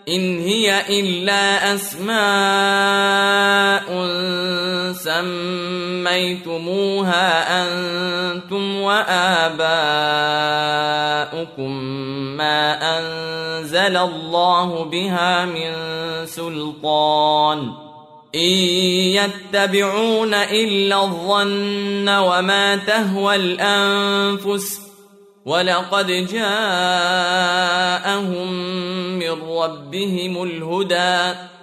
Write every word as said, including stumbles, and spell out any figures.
إن هي إلا أسماء سميتموها أنتم وآباؤكم ما أنزل الله بها من سلطان إن يتبعون إلا الظن وما تهوى الأنفس ولقد جاءهم من ربهم الهدى